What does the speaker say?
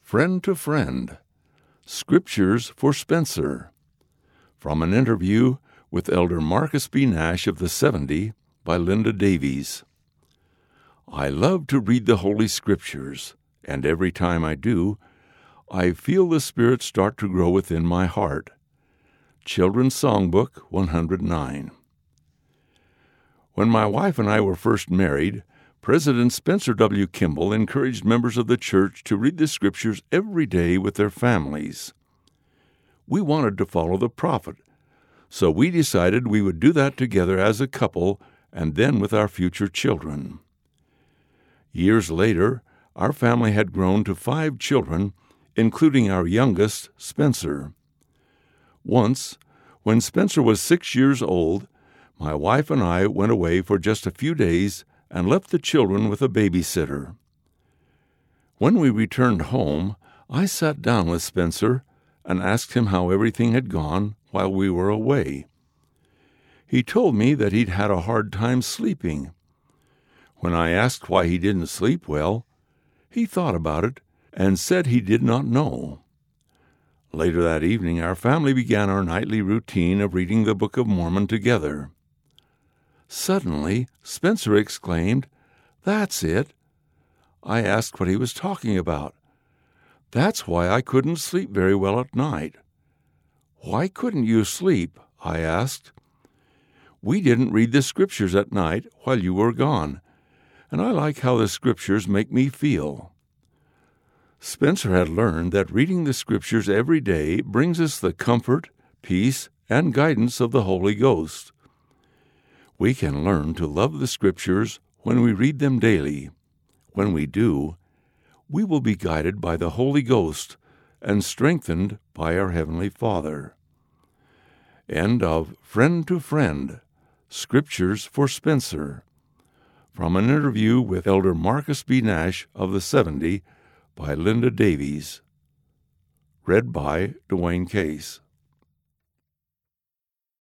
Friend to Friend, Scriptures for Spencer. From an interview with Elder Marcus B. Nash of the 70 by Linda Davies. I love to read the Holy Scriptures, and every time I do, I feel the Spirit start to grow within my heart. Children's Songbook 109. When my wife and I were first married, President Spencer W. Kimball encouraged members of the church to read the Scriptures every day with their families. We wanted to follow the prophet, so we decided we would do that together as a couple and then with our future children. Years later, our family had grown to 5 children, including our youngest, Spencer. Once, when Spencer was 6 years old, my wife and I went away for just a few days and left the children with a babysitter. When we returned home, I sat down with Spencer and asked him how everything had gone while we were away. He told me that he'd had a hard time sleeping. When I asked why he didn't sleep well, he thought about it and said he did not know. Later that evening, our family began our nightly routine of reading the Book of Mormon together. Suddenly, Spencer exclaimed, "That's it!" I asked what he was talking about. "That's why I couldn't sleep very well at night." "Why couldn't you sleep?" I asked. "We didn't read the Scriptures at night while you were gone, and I like how the Scriptures make me feel." Spencer had learned that reading the Scriptures every day brings us the comfort, peace, and guidance of the Holy Ghost. We can learn to love the Scriptures when we read them daily. When we do, we will be guided by the Holy Ghost and strengthened by our Heavenly Father. End of Friend to Friend, Scriptures for Spencer. From an interview with Elder Marcus B. Nash of the 70 by Linda Davies. Read by Dwayne Case.